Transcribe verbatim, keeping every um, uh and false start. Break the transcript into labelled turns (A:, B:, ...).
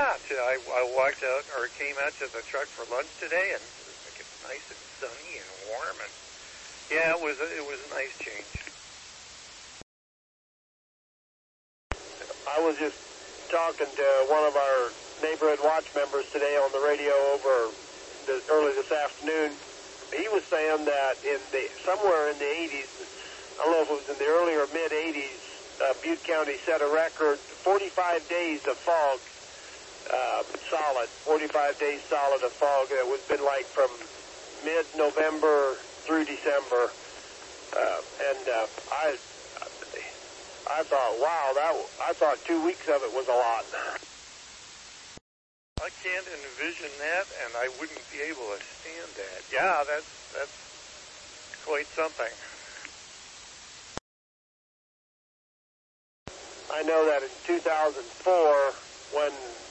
A: Yeah, to, I, I walked out or came out to the truck for lunch today, and it was like it's nice and sunny and warm, and yeah, it was a, it was a nice change.
B: I was just talking to one of our neighborhood watch members today on the radio over the, early this afternoon. He was saying that in the somewhere in the eighties, I don't know if it was in the early or mid eighties, uh, Butte County set a record, forty-five days of fog, uh, solid, forty-five days solid of fog. It was been like from mid-November through December, uh, and uh, I, I thought, wow, that I thought two weeks of it was a lot.
A: I can't envision that, and I wouldn't be able to stand that. Yeah, that's that's quite something.
B: I know that in two thousand four, when